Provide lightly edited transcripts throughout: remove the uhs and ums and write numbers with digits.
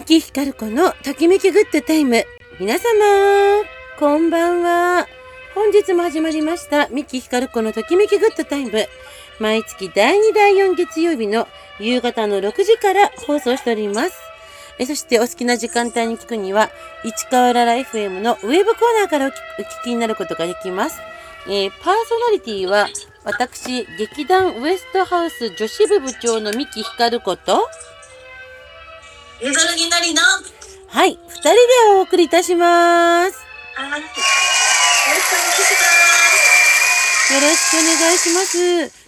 三木ひかる子のときめきグッドタイム。皆様こんばんは。本日も始まりました三木ひかる子のときめきグッドタイム。毎月第2第4月曜日の夕方の6時から放送しております。そしてお好きな時間帯に聞くには市川らら FM のウェブコーナーからお聞きになることができます。パーソナリティは私劇団ウエストハウス女子部部長の三木ひかる子とゆずるぎなりのはい、2人でお送りいたします。 はい、よろしよろしくお願いします。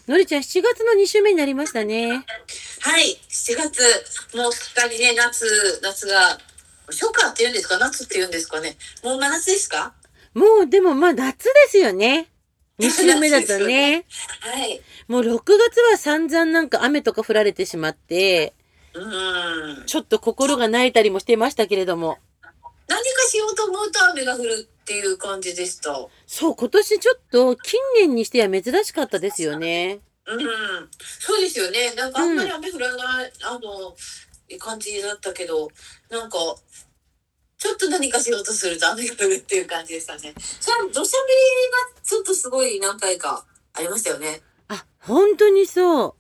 のりちゃん、7月の2週目になりましたね。 はい、7月、もうすっかりね、夏が、初夏って言うんですか、夏って言うんですかね。もう真夏ですか？ もう、でもまあ夏ですよね。2週目だとね。 はい。 もう6月は散々なんか雨とか降られてしまって、ちょっと心が泣いたりもしてましたけれども。 何かしようと思うと雨が降るっていう感じでした。 そう、今年ちょっと近年にしては珍しかったですよね。 そうですよね。なんかあんまり雨降らない、感じだったけど、なんか、ちょっと何かしようとすると雨が降るっていう感じでしたね。土砂降りがちょっとすごい何回かありましたよね。 あ、本当にそう。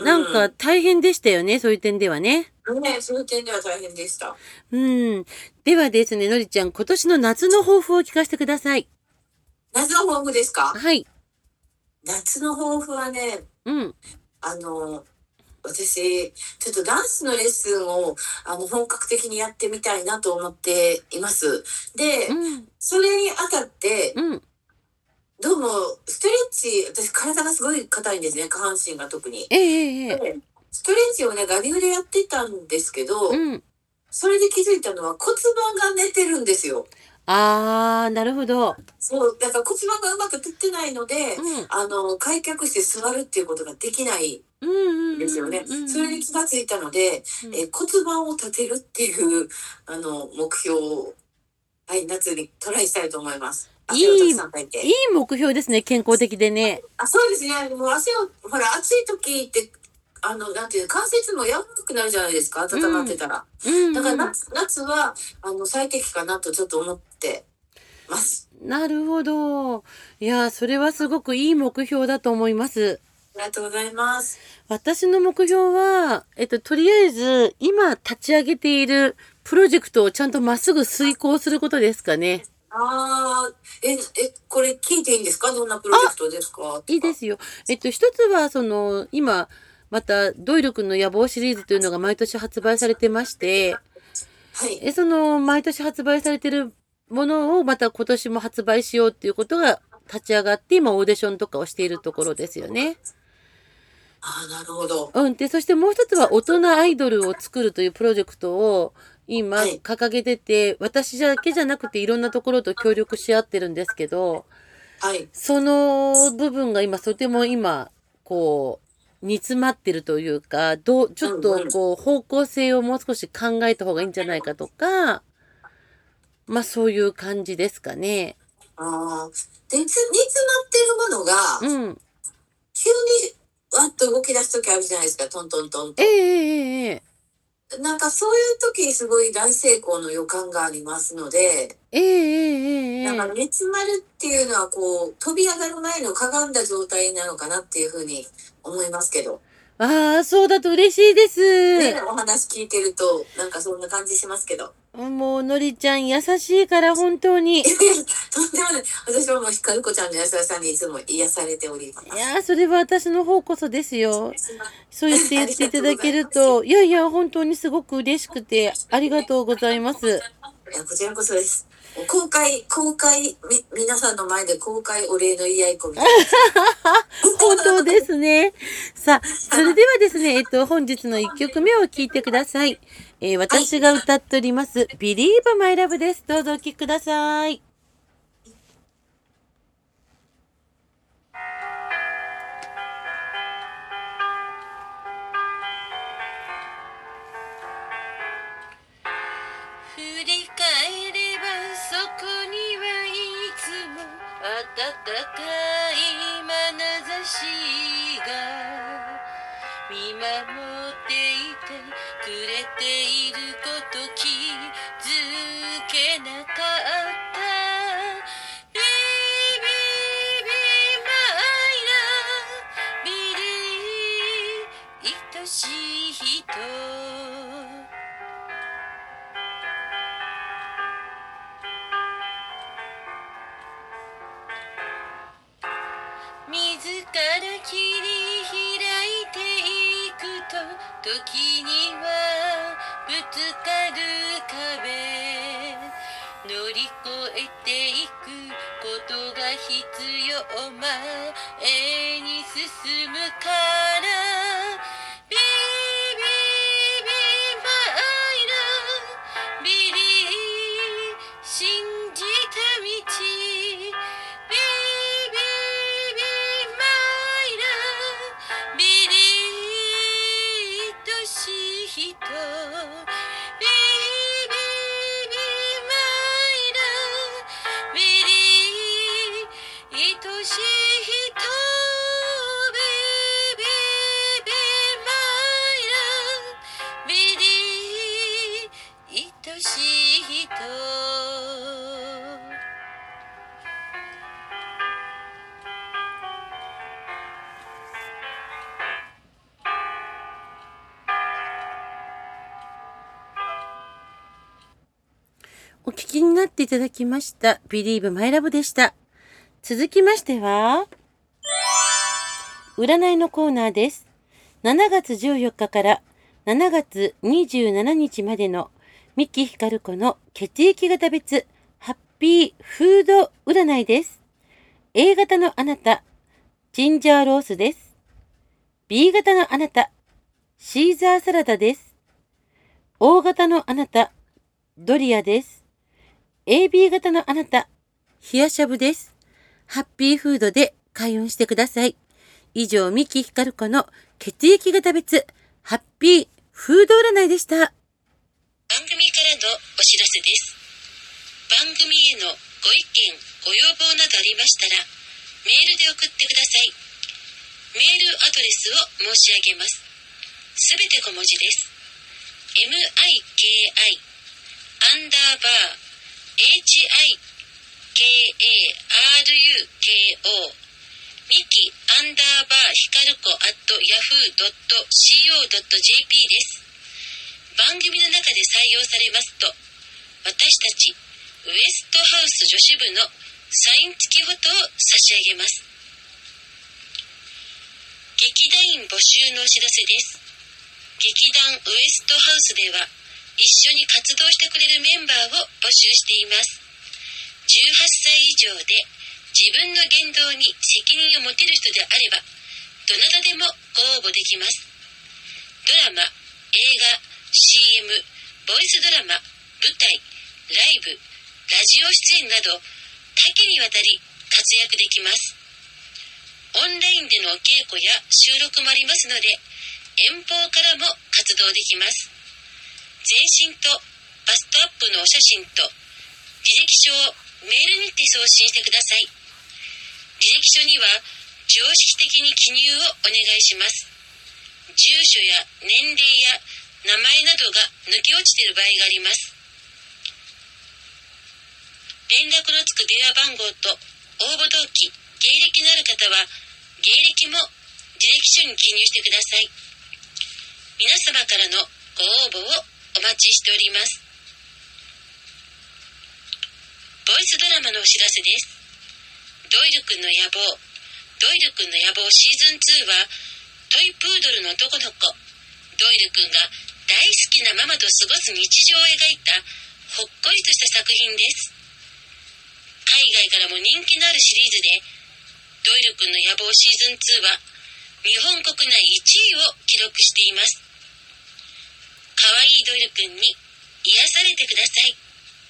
なんか大変でしたよね、そういう点ではね。 ね、そういう点では大変でした。 ではですね、のりちゃん、今年の夏の抱負を聞かせてください。 夏の抱負ですか？ はい。 夏の抱負はね、私、ちょっとダンスのレッスンを本格的にやってみたいなと思っています。で、それにあたって、どうもストレッチ、私体がすごい硬いんですね、下半身が特に。ストレッチをね、我流でやってたんですけど、それで気づいたのは骨盤が寝てるんですよ。 なるほど。 そう、だから骨盤がうまく立ってないので、開脚して座るっていうことができないんですよね。それに気がついたので、骨盤を立てるっていう目標を、はい、夏にトライしたいと思います。 いい目標ですね、健康的でね。 そうですね。もう汗を、ほら、暑い時って、なんていう、関節も柔らかくなるじゃないですか、温まってたら。だから夏は、最適かなとちょっと思ってます。 なるほど。いや、それはすごくいい目標だと思います。 ありがとうございます。 私の目標は、とりあえず、今立ち上げているプロジェクトをちゃんとまっすぐ遂行することですかね。 これ聞いていいんですか？どんなプロジェクトですか？ いいですよ。一つは、今、また、ドイル君の野望シリーズというのが毎年発売されてまして、 はい。 毎年発売されてるものをまた今年も発売しようっていうことが立ち上がって、今オーディションとかをしているところですよね。 なるほど。 で、そしてもう一つは大人アイドルを作るというプロジェクトを今掲げてて、私だけじゃなくていろんなところと協力し合ってるんですけど、その部分がとても今、煮詰まってるというか、ちょっと方向性をもう少し考えた方がいいんじゃないかとか、まあそういう感じですかね。 煮詰まってるものが、急にわっと動き出す時あるじゃないですか、トントントンと。なんかそういう時にすごい大成功の予感がありますので、なんか煮詰まるっていうのは飛び上がる前のかがんだ状態なのかなっていうふうに思いますけど。 そうだと嬉しいです。 ね、お話聞いてると、なんかそんな感じしますけど。 もう、のりちゃん優しいから本当に。 とんでもない。私はもうひかるこちゃんの優しさにいつも癒されております。 いやそれは私の方こそですよ。そう言っていただけると、いやいや、本当にすごく嬉しくて、ありがとうございます。 こちらこそです。皆さんの前で公開お礼の言い合い込み。 本当ですね。さあ、それではですね、本日の1曲目を聴いてください。私が歌っております、Believe My Love です。どうぞお聴きください。振り返ればそこにはいつも温かい眼差しが見守っていてくれていることから切り開いていくと、時にはぶつかる壁乗り越えていくことが必要、前に進むからビビビマイラビリ信じた道、ビビビマイラビリ愛しい人、ビビビマイラビリ愛しい人、ビビビマイラビリ愛しい人。お聞きになっていただきました。Believe My Love でした。続きましては、占いのコーナーです。7月14日から7月27日までの三木ひかる子の血液型別ハッピーフード占いです。A 型のあなた、ジンジャーロースです。B 型のあなた、シーザーサラダです。O 型のあなた、ドリアです。AB 型のあなた、冷やしゃぶです。ハッピーフードで開運してください。以上、三木ひかる子の血液型別ハッピーフード占いでした。 番組からのお知らせです。番組へのご意見、ご要望などありましたら、メールで送ってください。メールアドレスを申し上げます。すべて小文字です。miki_HIKARUKO ミキ_ひかるこ@yahoo.co.jp です。番組の中で採用されますと、私たちウエストハウス女子部のサイン付きフォトを差し上げます。劇団員募集のお知らせです。劇団ウエストハウスでは一緒に活動してくれるメンバーを募集しています。18歳以上で自分の言動に責任を持てる人であれば、どなたでもご応募できます。ドラマ、映画、CM、ボイスドラマ、舞台、ライブ、ラジオ出演など多岐にわたり活躍できます。オンラインでのお稽古や収録もありますので、遠方からも活動できます。全身とバストアップのお写真と履歴書をメールにて送信してください。履歴書には常識的に記入をお願いします。住所や年齢や名前などが抜け落ちている場合があります。連絡のつく電話番号と応募動機、芸歴のある方は芸歴も履歴書に記入してください。皆様からのご応募をお待ちしております。ボイスドラマのお知らせです。ドイルくんの野望、ドイルくんの野望シーズン2は、トイプードルの男の子、ドイルくんが大好きなママと過ごす日常を描いたほっこりとした作品です。海外からも人気のあるシリーズで、ドイルくんの野望シーズン2は、日本国内1位を記録しています。かわいいドイルくんに癒されてください。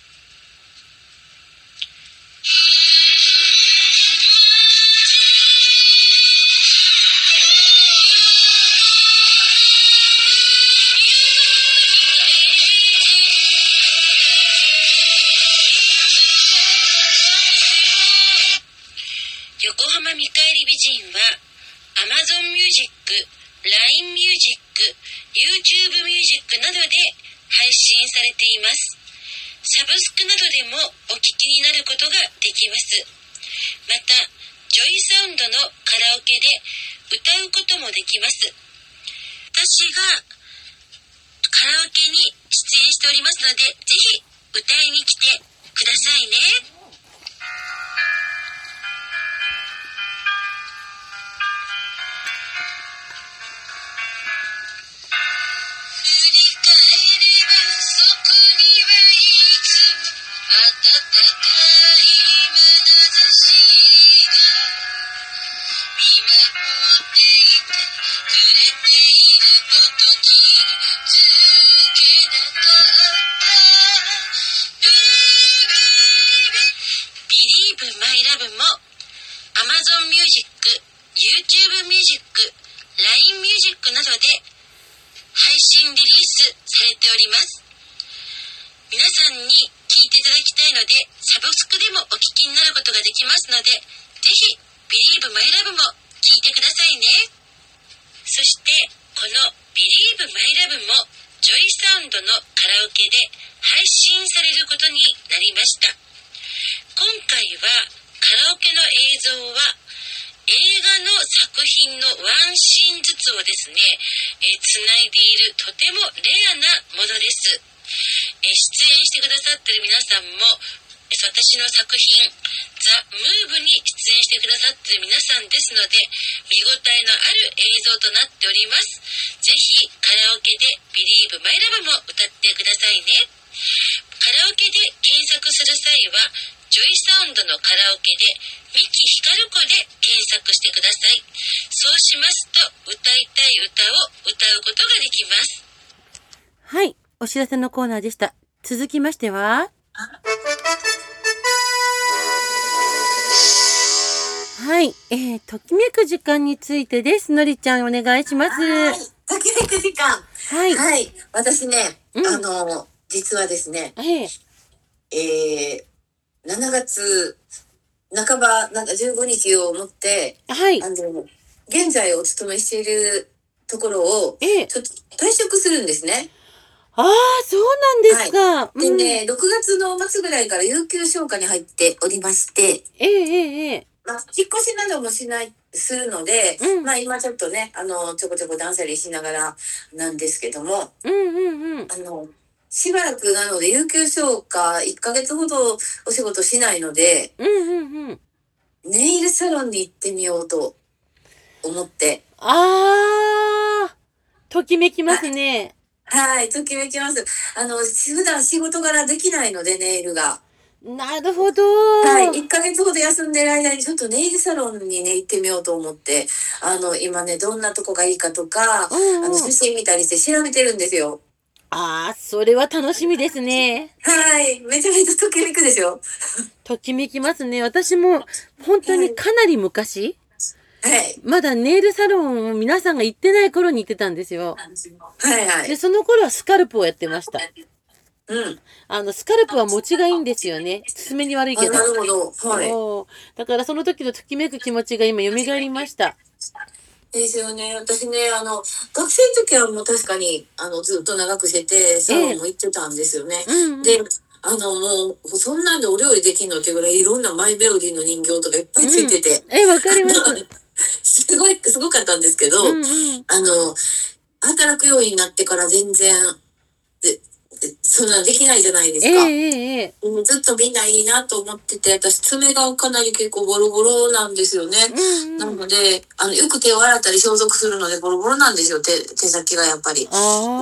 横浜見返り美人は Amazon Music、LINE Music、YouTube Music などで配信されています。サブスクなどでもお聴きになることができます。また、ジョイサウンドのカラオケで歌うこともできます。私がカラオケに出演しておりますので、ぜひ歌いに来てくださいね。 Believe My Love も Amazon Music、YouTube Music、LINE Music などで配信リリースされております。皆さんに聴いていただきたいので、サブスクでもお聴きになることができますので、ぜひ Believe My Love も聴いてくださいね。そしてこの Believe My Love もジョイサウンドのカラオケで配信されることになりました。今回はカラオケの映像は映画の作品のワンシーンずつをですね、つないでいるとてもレアなものです。出演してくださっている皆さんも私の作品ザ・ムーブに出演してくださっている皆さんですので、見応えのある映像となっております。ぜひカラオケで Believe My Love も歌ってくださいね。カラオケで検索する際はジョイサウンドのカラオケで三木ひかる子で検索してください。そうしますと歌いたい歌を歌うことができます。 はい、お知らせのコーナーでした。続きましては、はい、ときめく時間についてです。のりちゃんお願いします。 はい、ときめく時間。 はい。 はい、私ね、実はですね、7月半ば、15日をもって、 はい。 現在お勤めしているところを、ちょっと退職するんですね。 ああ、そうなんですか。 はい、でね、6月の末ぐらいから有給消化に入っておりまして、引っ越しなどもするので、今ちょっとね、ちょこちょこ断捨離しながらなんですけども、しばらくなので、有給消化1ヶ月ほどお仕事しないので、ネイルサロンに行ってみようと思って。 ときめきますね。 はい、ときめきます。普段仕事柄できないので、ネイルが。 なるほど。 はい、1ヶ月ほど休んでる間にちょっとネイルサロンにね、行ってみようと思って、今ね、どんなとこがいいかとか、写真見たりして調べてるんですよ。 それは楽しみですね。 はい、めちゃめちゃときめくでしょ。 ときめきますね。私も本当にかなり昔、まだネイルサロンを皆さんが行ってない頃に行ってたんですよ。で、その頃はスカルプをやってました。スカルプは持ちがいいんですよね。爪に悪いけど。 なるほど。 だからその時のときめく気持ちが今蘇りました。 ですよね。私ね、学生の時はもう確かに、ずっと長くしてて、サロンも行ってたんですよね。で、もう、そんなんでお料理できんのってぐらい、いろんなマイメロディーの人形とかいっぱいついてて。 わかります。 すごかったんですけど、働くようになってから全然、そんなできないじゃないですか。ずっとみんないいなと思ってて、私爪がかなり結構ボロボロなんですよね。なので、よく手を洗ったり消毒するのでボロボロなんですよ、手先がやっぱり。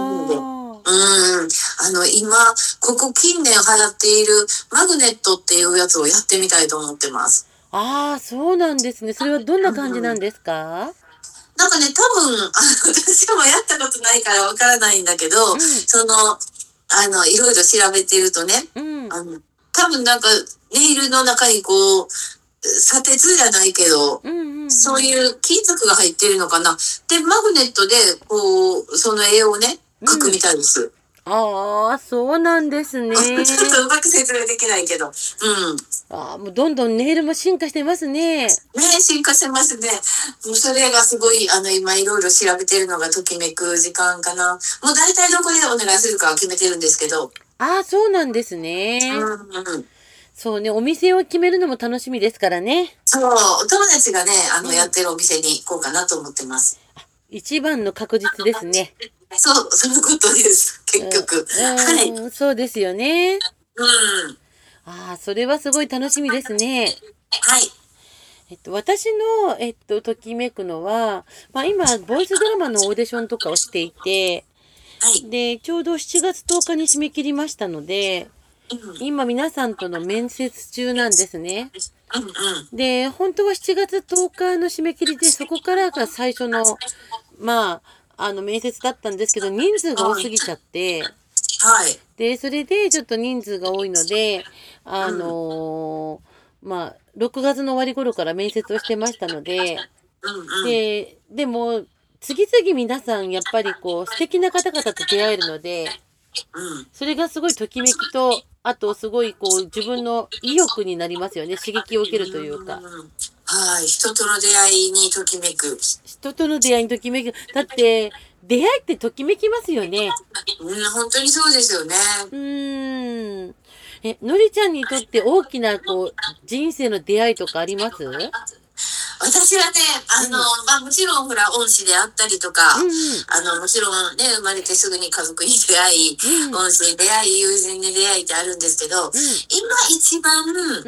今、ここ近年流行っているマグネットっていうやつをやってみたいと思ってます。 そうなんですね。それはどんな感じなんですか？ なんかね、多分、私もやったことないからわからないんだけど、いろいろ調べてるとね、多分なんか、ネイルの中にこう、砂鉄じゃないけど、そういう金属が入ってるのかな。で、マグネットで、こう、その絵をね、描くみたいです。 そうなんですね。 ちょっとうまく説明できないけど。 もうどんどんネイルも進化してますね。 進化してますね。もうそれがすごい、今いろいろ調べてるのがときめく時間かな。もう大体どこでお願いするかは決めてるんですけど。 そうなんですね。そうね、お店を決めるのも楽しみですからね。 そう、お友達がね、やってるお店に行こうかなと思ってます。 一番の確実ですね。 そう、そのことです。結局。 そうですよね。それはすごい楽しみですね。私の、ときめくのは、今、ボイスドラマのオーディションとかをしていて、で、ちょうど7月10日に締め切りましたので、 今皆さんとの面接中なんですね。 うんうん。 で、本当は7月10日の締め切りで、そこからが最初の、面接だったんですけど、人数が多すぎちゃって、 はい。 で、それでちょっと人数が多いので、6月の終わり頃から面接をしてましたので、でも、次々皆さん、やっぱりこう、素敵な方々と出会えるので、それがすごいときめきと、あとすごいこう、自分の意欲になりますよね。刺激を受けるというか。 はい。人との出会いにときめく。 人との出会いにときめく。だって、出会いってときめきますよね。 本当にそうですよね。 のりちゃんにとって大きな、こう、人生の出会いとかあります？ 私はね、もちろんほら、恩師であったりとか、もちろんね、生まれてすぐに家族に出会い、恩師に出会い、友人に出会いってあるんですけど、今一番、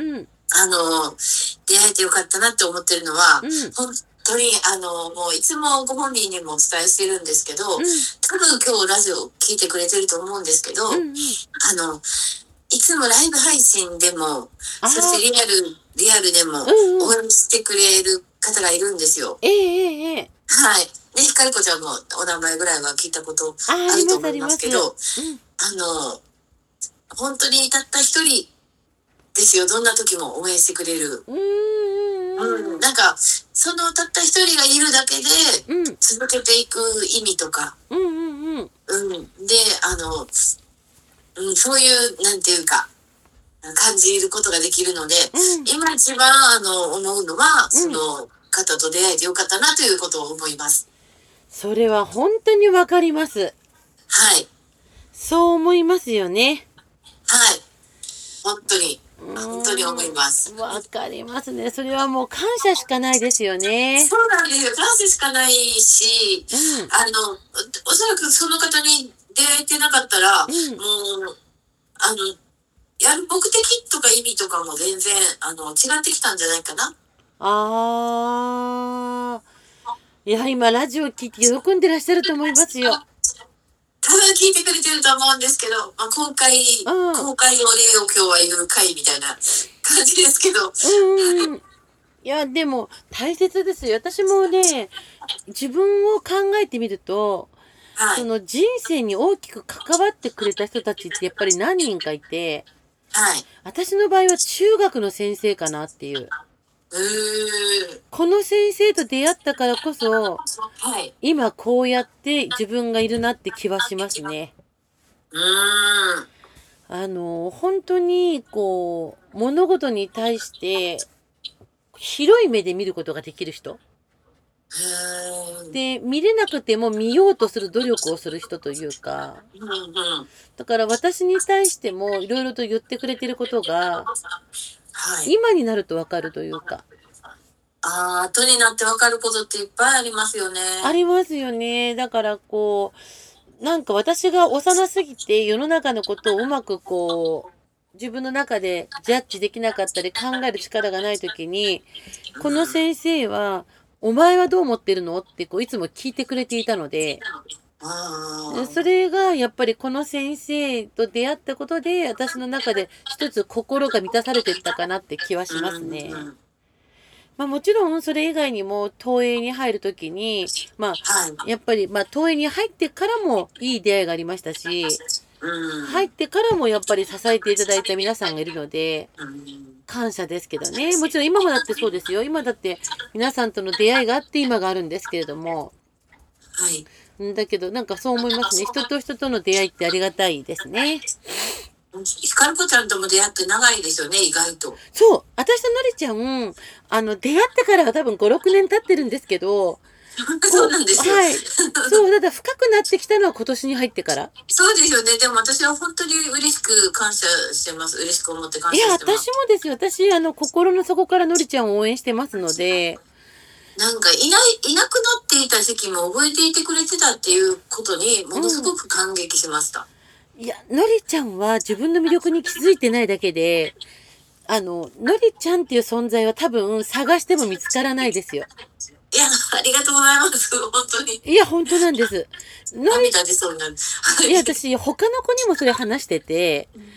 出会えてよかったなって思ってるのは、本当に、もういつもご本人にもお伝えしてるんですけど、多分今日ラジオ聞いてくれてると思うんですけど、いつもライブ配信でも、そしてリアルでも応援してくれる方がいるんですよ。はい。ね、ひかるこちゃんもお名前ぐらいは聞いたことあると思いますけど、本当にたった一人ですよ。どんな時も応援してくれる。なんか、そのたった一人がいるだけで、続けていく意味とか、で、そういう、なんていうか、感じることができるので、今一番、思うのは、その方と出会えてよかったなということを思います。 それは本当にわかります。 はい。 そう思いますよね。 はい。本当に思います。 わかりますね。それはもう感謝しかないですよね。 そうなんですよ。感謝しかないし、おそらくその方に出会えてなかったら、もう、やる目的とか意味とかも全然、違ってきたんじゃないかな。 いや、今ラジオ聞いて喜んでらっしゃると思いますよ。 多分聞いてくれてると思うんですけど、公開お礼を今日は言う回みたいな感じですけど。 いや、でも大切ですよ。私もね、自分を考えてみると、その人生に大きく関わってくれた人たちってやっぱり何人かいて、私の場合は中学の先生かなっていう。この先生と出会ったからこそ、今こうやって自分がいるなって気はしますね。本当にこう、物事に対して広い目で見ることができる人。で、見れなくても見ようとする努力をする人というか、だから私に対してもいろいろと言ってくれてることが、今になるとわかるというか。 後になってわかることっていっぱいありますよね。 ありますよね。だからこう、なんか私が幼すぎて世の中のことをうまくこう、自分の中でジャッジできなかったり考える力がないときに、この先生は、お前はどう思ってるのってこういつも聞いてくれていたので、それがやっぱりこの先生と出会ったことで私の中で一つ心が満たされていったかなって気はしますね。もちろんそれ以外にも東映に入るときに、やっぱり東映に入ってからもいい出会いがありましたし、入ってからもやっぱり支えていただいた皆さんがいるので、感謝ですけどね。もちろん今もだってそうですよ。今だって皆さんとの出会いがあって今があるんですけれども。だけどなんかそう思いますね。人と人との出会いってありがたいですね。 ひかるこちゃんとも出会って長いですよね、意外と。 そう。私とのりちゃん、出会ってからは多分5、6年経ってるんですけど、 そうなんですよ。 そう、だから深くなってきたのは今年に入ってから。 そうですよね。でも私は本当に嬉しく感謝してます。嬉しく思って感謝してます。 いや、私もですよ。私、心の底からのりちゃんを応援してますので。 なんかいなくなっていた時期も覚えていてくれてたっていうことにものすごく感激しました。 いや、のりちゃんは自分の魅力に気づいてないだけで、のりちゃんっていう存在は多分探しても見つからないですよ。 いや、ありがとうございます。本当に。 いや、本当なんです。 涙出そうになる。 いや、私、他の子にもそれ話してて、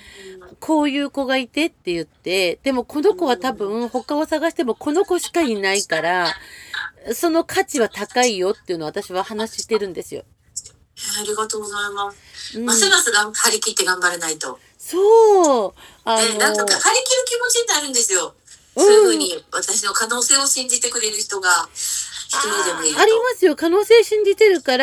こういう子がいてって言って、でもこの子は多分他を探してもこの子しかいないから、その価値は高いよっていうのを私は話してるんですよ。 ありがとうございます。ますます張り切って頑張れないと。 そう。 なんとか張り切る気持ちになるんですよ。そういうふうに私の可能性を信じてくれる人が一人でもいると。 ありますよ。可能性信じてるから、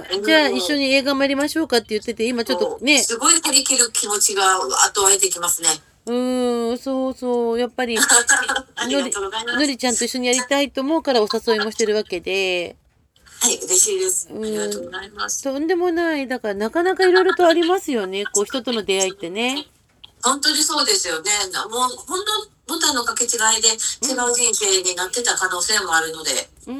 じゃあ一緒に映画もやりましょうかって言ってて、今ちょっとね。 すごい張り切る気持ちが後湧いてきますね。 そうそう。やっぱり、のりちゃんと一緒にやりたいと思うからお誘いもしてるわけで。 はい、嬉しいです。ありがとうございます。 とんでもない。だからなかなかいろいろとありますよね。こう人との出会いってね。 本当にそうですよね。もう本当ボタンの掛け違いで違う人生になってた可能性もあるので。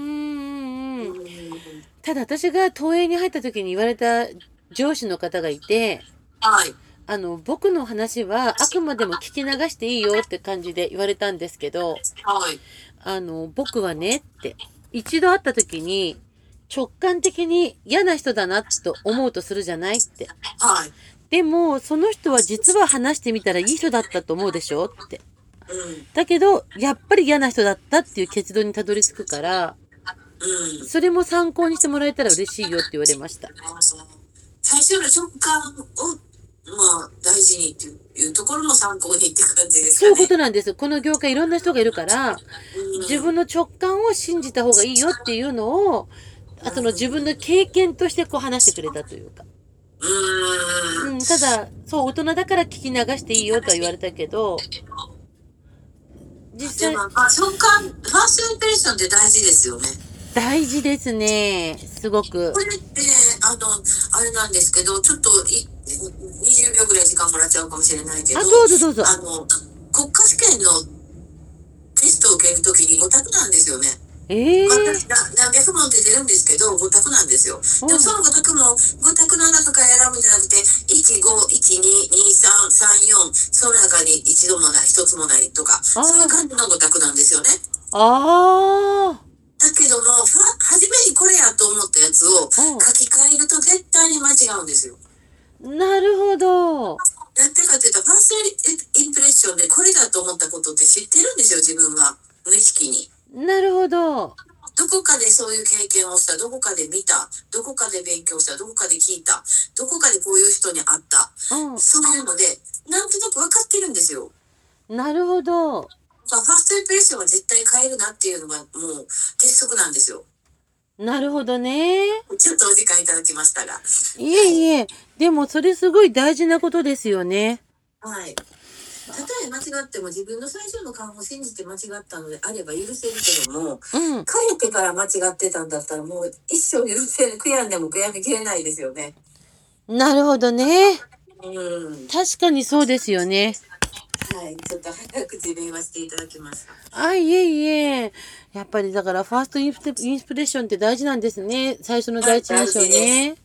ただ私が東映に入った時に言われた上司の方がいて、 はい。 僕の話はあくまでも聞き流していいよって感じで言われたんですけど、 はい。 僕はねって、一度会った時に直感的に嫌な人だなと思うとするじゃないって。 はい。 でも、その人は実は話してみたらいい人だったと思うでしょって。だけど、やっぱり嫌な人だったっていう結論にたどり着くから、それも参考にしてもらえたら嬉しいよって言われました。 最初の直感を、大事にっていうところの参考にって感じですかね。 そういうことなんです。この業界いろんな人がいるから、自分の直感を信じた方がいいよっていうのを、自分の経験としてこう話してくれたというか。ただ、そう、大人だから聞き流していいよとは言われたけど、 実際。直感、ファーストインプレッションって大事ですよね。 大事ですね。すごく。 これって、あれなんですけど、ちょっと20秒ぐらい時間もらっちゃうかもしれないけど、 どうぞどうぞ。 国家試験のテストを受けるときに5択なんですよね。何百問って出るんですけど、5択なんですよ。でもその5択も、5択の中から選ぶんじゃなくて、1、5、1、2、2、3、3、4、その中に一度もない、一つもないとか、そういう感じの5択なんですよね。だけども、初めにこれやと思ったやつを書き換えると絶対に間違うんですよ。 なるほど。 なんでかっていうと、ファーストインプレッションでこれだと思ったことって知ってるんですよ、自分は。無意識に。 なるほど。 どこかでそういう経験をした、どこかで見た、どこかで勉強した、どこかで聞いた、どこかでこういう人に会った。そういうので、なんとなく分かってるんですよ。 なるほど。 ファーストインプレッションは絶対変えるなっていうのがもう鉄則なんですよ。なるほどね。 ちょっとお時間いただきましたが。 いえいえ、でもそれすごい大事なことですよね。 はい。たとえ間違っても自分の最初の感を信じて間違ったのであれば許せるけども、帰ってから間違ってたんだったらもう一生許せる、悔やんでも悔やみきれないですよね。 なるほどね。確かにそうですよね。 はい、ちょっと早口で言わせていただきました。 いえいえ。やっぱりだからファーストインスピレーションって大事なんですね。最初の第一印象ね。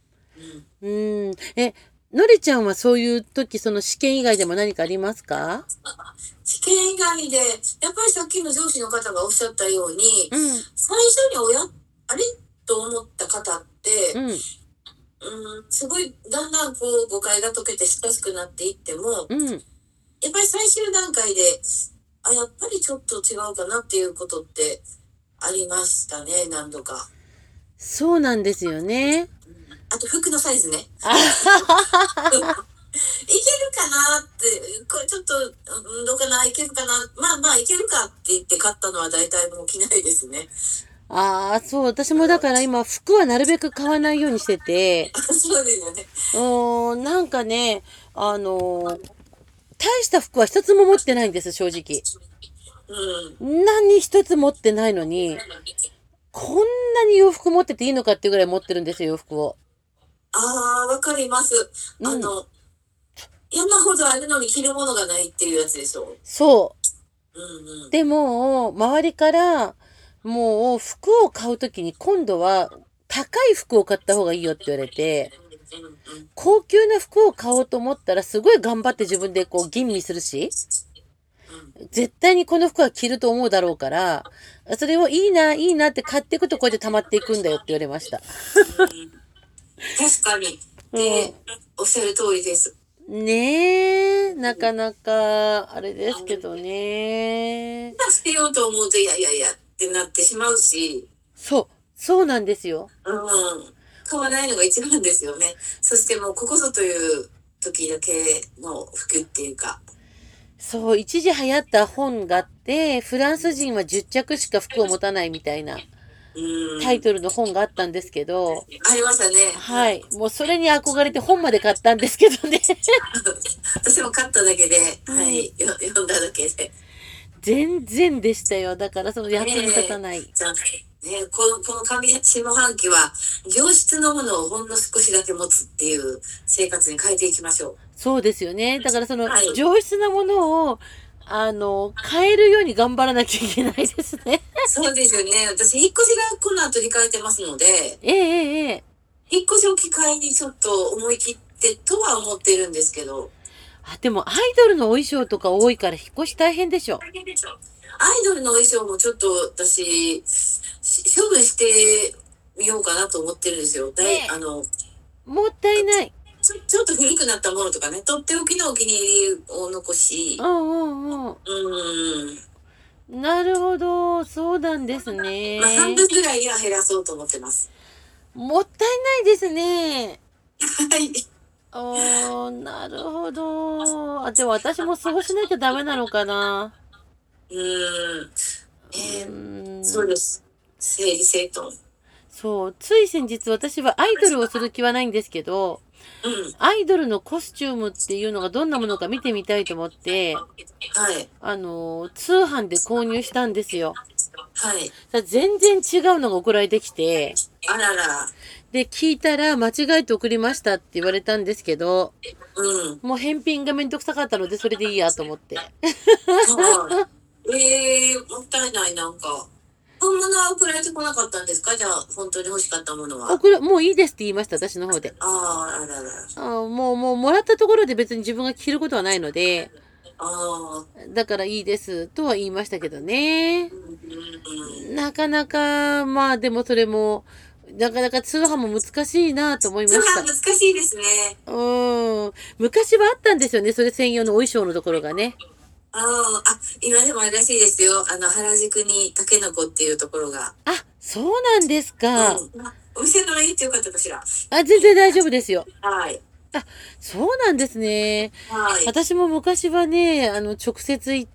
のりちゃんはそういう時、その試験以外でも何かありますか？ 試験以外で、やっぱりさっきの上司の方がおっしゃったように、最初にあれと思った方って、すごいだんだんこう誤解が解けて親しくなっていっても、やっぱり最終段階で、やっぱりちょっと違うかなっていうことってありましたね、何度か。 そうなんですよね。 あと服のサイズね。いけるかなって、これちょっと、どうかな、いけるかな、まあいけるかって言って買ったのは大体もう着ないですね。 そう、私もだから今服はなるべく買わないようにしてて。 そうですよね。 なんかね、大した服は一つも持ってないんです、正直。何一つ持ってないのに、こんなに洋服持ってていいのかっていうぐらい持ってるんですよ、洋服を。 わかります。山ほどあるのに着るものがないっていうやつでしょ。 そう。でも、周りから、もう服を買うときに今度は高い服を買った方がいいよって言われて、高級な服を買おうと思ったらすごい頑張って自分でこう吟味するし、絶対にこの服は着ると思うだろうから、それをいいな、いいなって買っていくとこうやって溜まっていくんだよって言われました。 確かに。おっしゃる通りです。 ねえ、なかなか、あれですけどね。 捨てようと思うと、いやいやいやってなってしまうし。 そうなんですよ。 買わないのが一番ですよね。そしてもうここぞという時だけの服っていうか。 そう、一時流行った本があって、フランス人は10着しか服を持たないみたいなタイトルの本があったんですけど。 ありましたね。 はい。もうそれに憧れて本まで買ったんですけどね。 私も買っただけで、はい、読んだだけで。 全然でしたよ。だからその役に立たない。 この下半期は良質のものをほんの少しだけ持つっていう生活に変えていきましょう。 そうですよね。だからその上質なものを変えるように頑張らなきゃいけないですね。 そうですよね。私引っ越しがこの後控えてますので、引っ越しを機会にちょっと思い切ってとは思ってるんですけど。 でもアイドルのお衣装とか多いから引っ越し大変でしょ。 アイドルの衣装もちょっと私処分してみようかなと思ってるんですよ。 もったいない。 ちょっと古くなったものとかね、とっておきのお気に入りを残し。 なるほど、そうなんですね。 半分ぐらいには減らそうと思ってます。 もったいないですね。 はい。 なるほど。でも私もそうしなきゃダメなのかな。 そうです。整理整頓。 そう、つい先日私はアイドルをする気はないんですけど、アイドルのコスチュームっていうのがどんなものか見てみたいと思って、通販で購入したんですよ。全然違うのが送られてきて、で、聞いたら間違えて送りましたって言われたんですけど、もう返品がめんどくさかったのでそれでいいやと思って。 もったいない、なんか。本物は送られてこなかったんですか？じゃあ、本当に欲しかったものは。 もういいですって言いました、私の方で。もうもらったところで別に自分が着ることはないので、だからいいですとは言いましたけどね。なかなか、でもそれも、なかなか通販も難しいなと思いました。 通販難しいですね。 昔はあったんですよね、それ専用のお衣装のところがね。 今でもあるらしいですよ。原宿にタケノコっていうところが。 そうなんですか。 お店の名前言ってよかったかしら。 全然大丈夫ですよ。 はい。 そうなんですね。私も昔はね、直接行って、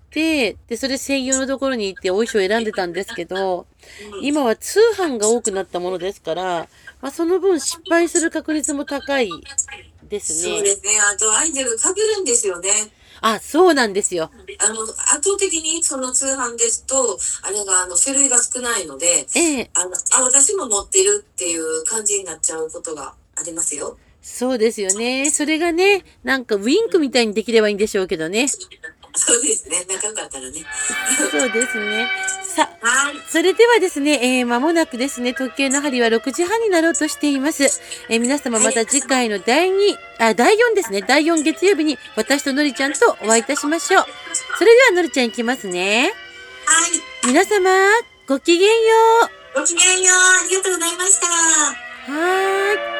で、それ専用のところに行ってお衣装選んでたんですけど、今は通販が多くなったものですから、その分失敗する確率も高いですね。 そうですね。あと、アイドル被るんですよね。 そうなんですよ。 圧倒的にその通販ですと、あれが種類が少ないので、私も持ってるっていう感じになっちゃうことがありますよ。 そうですよね。それがね、なんかウィンクみたいにできればいいんでしょうけどね。 そうですね。仲良かったらね。 そうですね。それではですね、間もなくですね、時計の針は6時半になろうとしています。皆様また次回の第4ですね、第4月曜日に私とのりちゃんとお会いいたしましょう。それではのりちゃん行きますね。皆様、ごきげんよう。 ごきげんよう。ありがとうございました。